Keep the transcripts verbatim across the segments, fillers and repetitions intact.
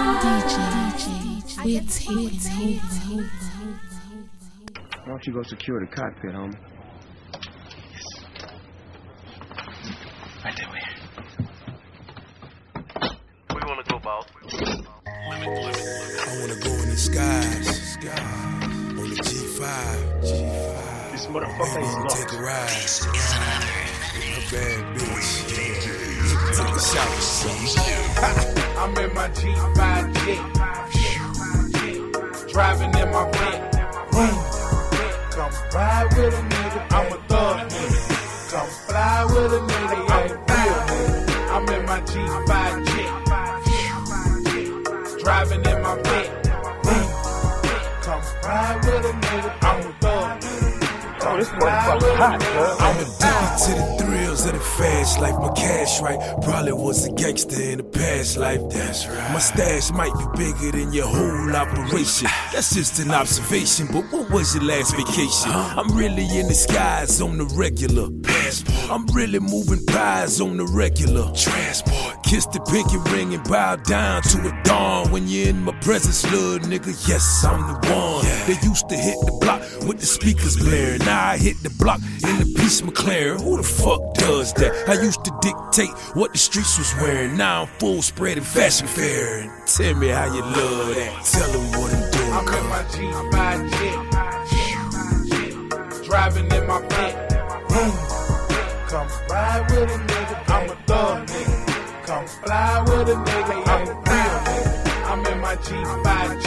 We're taking over. Why don't you go secure the cockpit, homie? Right there, way. Where you wanna go, boss? Limit, limit. I wanna go in the skies, sky, on the G five, G five. This motherfucker is lost. Take a ride, a bad bitch. Take a shot. I'm in my G five jet, driving in my Benz. Come ride with a nigga, I'm a thug nigga. Come fly with a nigga, I ain't real nigga. I'm in my G five jet, driving in my Benz. Come ride with a nigga, I'm a thug nigga. Oh, this motherfucker hot, girl. I'm addicted to the thrills of the fast life. My cash right, probably was a gangster in the past life. That's right. My stash might be bigger than your whole operation. That's just an observation, but what was your last vacation? I'm really in the skies on the regular. Passport. I'm really moving pies on the regular. Transport. Kiss the pinky ring and bow down to a dawn. When you're in my presence, little nigga, yes, I'm the one. Yeah. They used to hit the block with the speakers blaring. Now I hit the block in the piece McLaren. Who the fuck does that? I used to dictate what the streets was wearing. Now I'm full spread in fashion fair. And tell me how you love that. Tell them what I'm doing. I'm in my G five jet, driving in my Benz. Come ride with a nigga, I'm a thug nigga. Come fly with a nigga, I'm a real nigga. I'm in my G five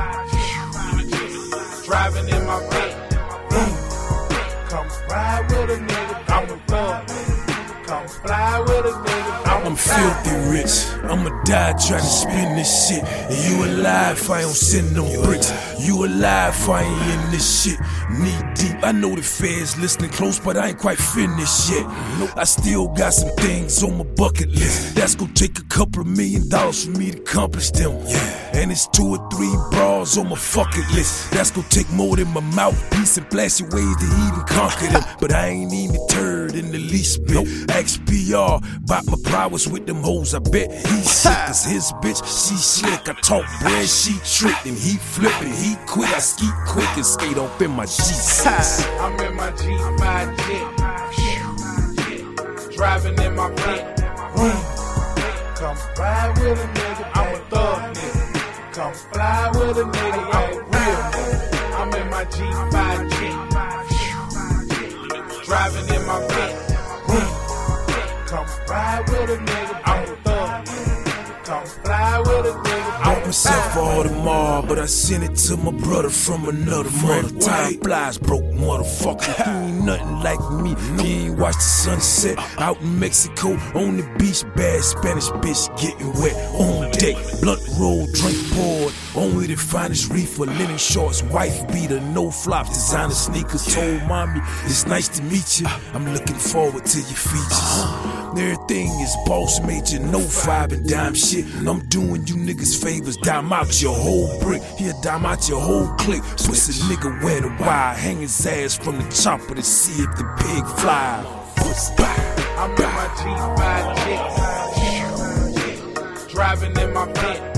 jet, driving in my Benz. Come ride with a nigga, I'm a thug nigga. Come fly with a nigga, I'm a I'm filthy rich, I'ma die trying to spin this shit. And you alive if I don't send no bricks. You alive if I ain't in this shit. Knee deep, I know the feds listening close, but I ain't quite finished yet. I still got some things on my bucket list. That's gonna take a couple of million dollars for me to accomplish them. And it's two or three bras on my fucking list. That's gonna take more than my mouthpiece and flashy ways to even conquer them. But I ain't even deterred in the least bit. X P R about my prowess with them hoes. I bet he sick, cause his bitch, she slick. I talk bread, she tricked, and he flippin', he quit. I ski quick and skate off in my G six. I'm in my G five jet, driving in my Benz. Come ride with a nigga, I'm a thug nigga. Come fly with a nigga, I'm a real nigga. I'm in my G five jet, driving in my Benz. Come ride with a nigga, I'm a thug nigga. Come fly with a nigga, I'm Bought myself for all the mob, but I sent it to my brother from another mother. Time flies broke, motherfucker. He ain't nothing like me. He ain't watched the sunset out in Mexico on the beach. Bad Spanish bitch getting wet on deck. Blunt roll, drink poured. Only the finest reefer, linen shorts, wife beater, no flops, designer sneakers. Told mommy it's nice to meet you. I'm looking forward to your features. Everything is boss major, no five and dime shit. I'm doing you niggas favors, dime out your whole brick. Here, dime out your whole clique. Pussy nigga wear the wire, hang his ass from the chopper to see if the pig fly. I'm in my G five jet, driving in my Benz.